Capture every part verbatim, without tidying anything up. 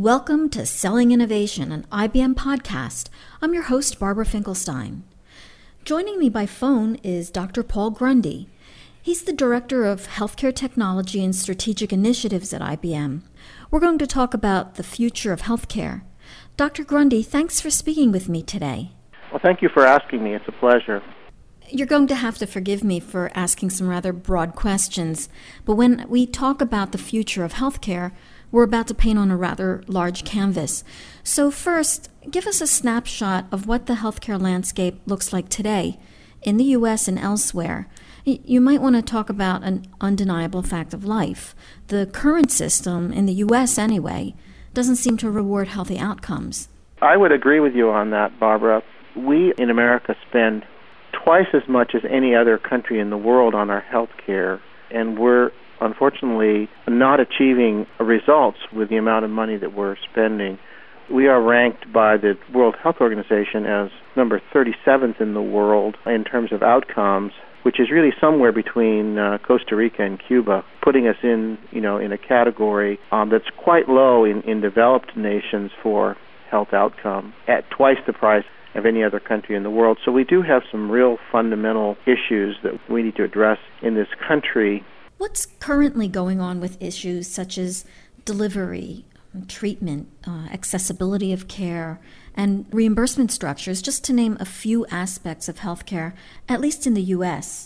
Welcome to Selling Innovation, an I B M podcast. I'm your host, Barbara Finkelstein. Joining me by phone is Doctor Paul Grundy. He's the Director of Healthcare Technology and Strategic Initiatives at I B M. We're going to talk about the future of healthcare. Doctor Grundy, thanks for speaking with me today. Well, thank you for asking me. It's a pleasure. You're going to have to forgive me for asking some rather broad questions, but when we talk about the future of healthcare, we're about to paint on a rather large canvas. So first, give us a snapshot of what the healthcare landscape looks like today in the U S and elsewhere. You might want to talk about an undeniable fact of life. The current system, in the U S anyway, doesn't seem to reward healthy outcomes. I would agree with you on that, Barbara. We in America spend twice as much as any other country in the world on our health care, and we're unfortunately not achieving results with the amount of money that we're spending. We are ranked by the World Health Organization as number thirty-seventh in the world in terms of outcomes, which is really somewhere between uh, Costa Rica and Cuba, putting us in, you know, in a category um, that's quite low in, in developed nations for health outcome, at twice the price of any other country in the world. So we do have some real fundamental issues that we need to address in this country. What's currently going on with issues such as delivery, treatment, uh, accessibility of care, and reimbursement structures, just to name a few aspects of healthcare, at least in the U S?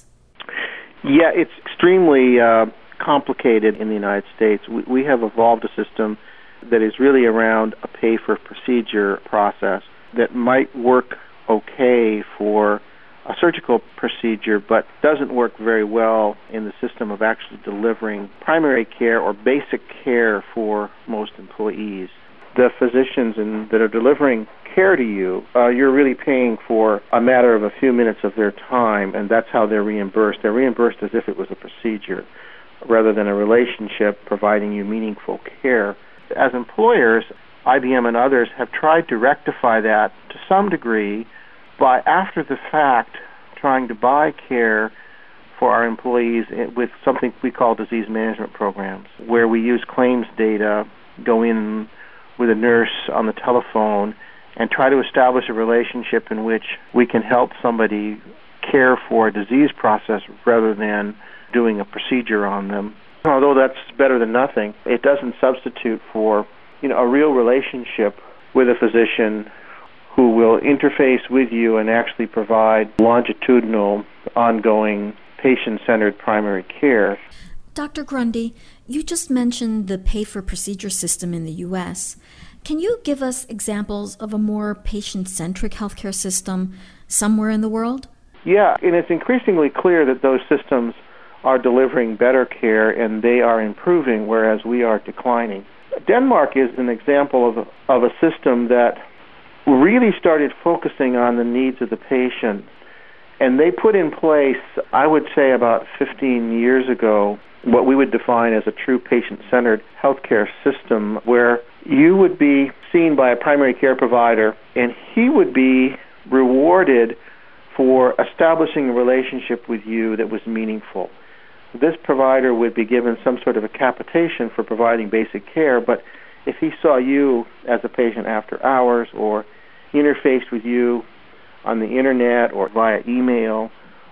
Yeah, it's extremely uh, complicated in the United States. We, we have evolved a system that is really around a pay-for-procedure process that might work okay for a surgical procedure, but doesn't work very well in the system of actually delivering primary care or basic care for most employees. The physicians in, that are delivering care to you, uh, you're really paying for a matter of a few minutes of their time, and that's how they're reimbursed. They're reimbursed as if it was a procedure rather than a relationship providing you meaningful care. As employers, I B M and others have tried to rectify that to some degree by, after the fact, trying to buy care for our employees with something we call disease management programs, where we use claims data, go in with a nurse on the telephone, and try to establish a relationship in which we can help somebody care for a disease process rather than doing a procedure on them. Although that's better than nothing, it doesn't substitute for, you know, a real relationship with a physician who will interface with you and actually provide longitudinal, ongoing, patient-centered primary care. Doctor Grundy, you just mentioned the pay-for-procedure system in the U S. Can you give us examples of a more patient-centric healthcare system somewhere in the world? Yeah, and it's increasingly clear that those systems are delivering better care and they are improving, whereas we are declining. Denmark is an example of a, of a system that really started focusing on the needs of the patient. And they put in place, I would say about fifteen years ago, what we would define as a true patient-centered healthcare system, where you would be seen by a primary care provider and he would be rewarded for establishing a relationship with you that was meaningful. This provider would be given some sort of a capitation for providing basic care, but if he saw you as a patient after hours or interfaced with you on the internet or via email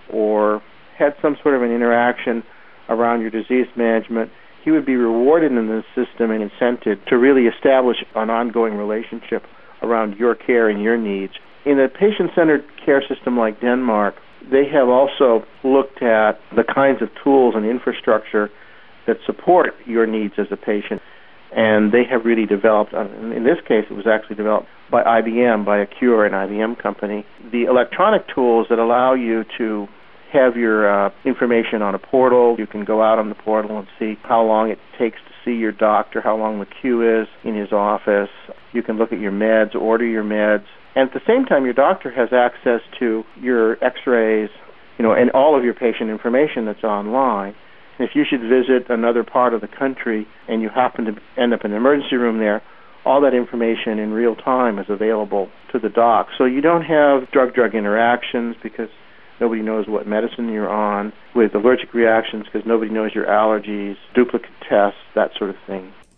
or had some sort of an interaction around your disease management, he would be rewarded in the system and incented to really establish an ongoing relationship around your care and your needs. In a patient-centered care system like Denmark, they have also looked at the kinds of tools and infrastructure that support your needs as a patient. And they have really developed, in this case it was actually developed by I B M, by Accure, an I B M company, the electronic tools that allow you to have your uh, information on a portal. You can go out on the portal and see how long it takes to see your doctor, how long the queue is in his office. You can look at your meds, order your meds. And at the same time, your doctor has access to your x-rays, you know, and all of your patient information that's online. And if you should visit another part of the country and you happen to end up in an emergency room there, all that information in real time is available to the doc. So you don't have drug-drug interactions because nobody knows what medicine you're on, with allergic reactions because nobody knows your allergies, duplicate tests, that sort of thing.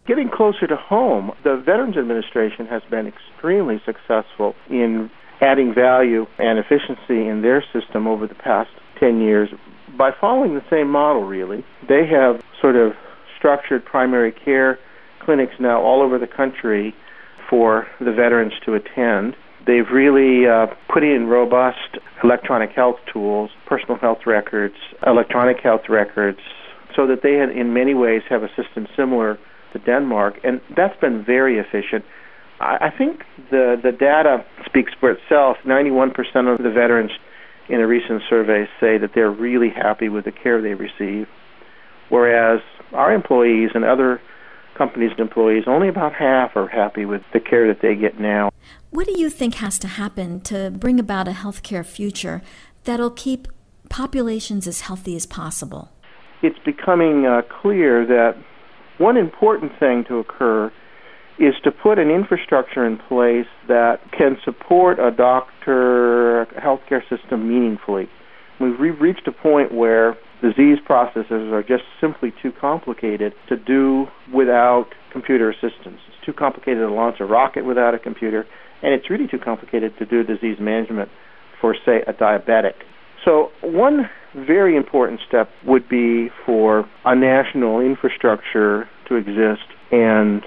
Getting closer to home, the Veterans Administration has been extremely successful in adding value and efficiency in their system over the past ten years by following the same model, really. They have sort of structured primary care clinics now all over the country for the veterans to attend. They've really uh, put in robust electronic health tools, personal health records, electronic health records, so that they had, in many ways have a system similar to Denmark, and that's been very efficient. I, I think the, the data speaks for itself. ninety-one percent of the veterans in a recent survey say that they're really happy with the care they receive, whereas our employees and other companies' employees, only about half are happy with the care that they get now. What do you think has to happen to bring about a healthcare future that'll keep populations as healthy as possible? It's becoming uh, clear that one important thing to occur is to put an infrastructure in place that can support a doctor healthcare system meaningfully. We've re- reached a point where disease processes are just simply too complicated to do without computer assistance. It's too complicated to launch a rocket without a computer, and it's really too complicated to do disease management for, say, a diabetic. So one very important step would be for a national infrastructure to exist and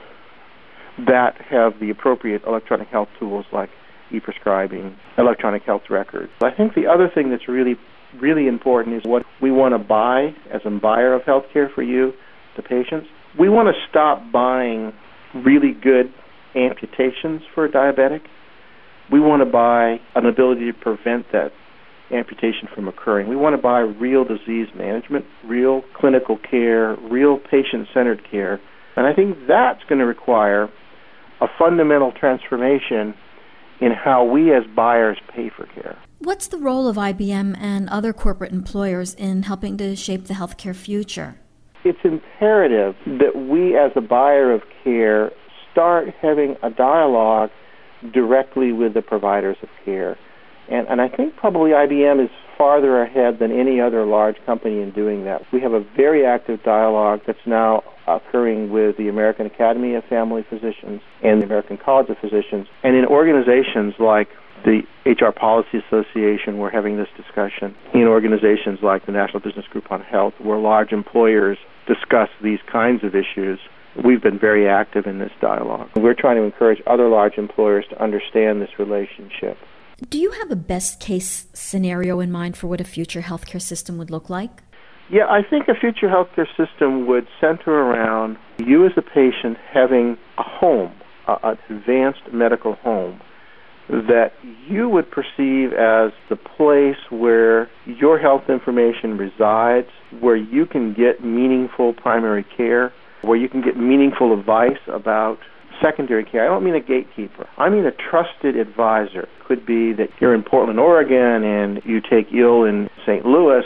that have the appropriate electronic health tools like e-prescribing, electronic health records. I think the other thing that's really, really important is what we want to buy as a buyer of healthcare for you, the patients. We want to stop buying really good amputations for a diabetic. We want to buy an ability to prevent that amputation from occurring. We want to buy real disease management, real clinical care, real patient-centered care. And I think that's going to require a fundamental transformation in how we as buyers pay for care. What's the role of I B M and other corporate employers in helping to shape the healthcare future? It's imperative that we as a buyer of care start having a dialogue directly with the providers of care. And, and I think probably I B M is farther ahead than any other large company in doing that. We have a very active dialogue that's now occurring with the American Academy of Family Physicians and the American College of Physicians. And in organizations like the H R Policy Association, we're having this discussion. In organizations like the National Business Group on Health, where large employers discuss these kinds of issues, we've been very active in this dialogue. We're trying to encourage other large employers to understand this relationship. Do you have a best-case scenario in mind for what a future healthcare system would look like? Yeah, I think a future healthcare system would center around you as a patient having a home, an advanced medical home, that you would perceive as the place where your health information resides, where you can get meaningful primary care, where you can get meaningful advice about secondary care. I don't mean a gatekeeper. I mean a trusted advisor. It could be that you're in Portland, Oregon, and you take ill in Saint Louis,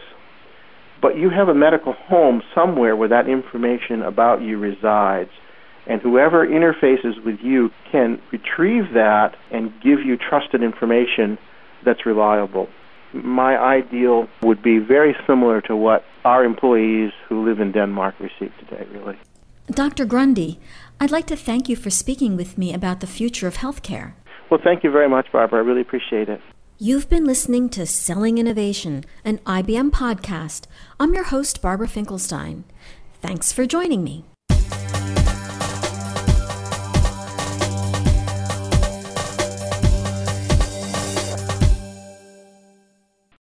but you have a medical home somewhere where that information about you resides, and whoever interfaces with you can retrieve that and give you trusted information that's reliable. My ideal would be very similar to what our employees who live in Denmark receive today, really. Doctor Grundy, I'd like to thank you for speaking with me about the future of healthcare. Well, thank you very much, Barbara. I really appreciate it. You've been listening to Selling Innovation, an I B M podcast. I'm your host, Barbara Finkelstein. Thanks for joining me.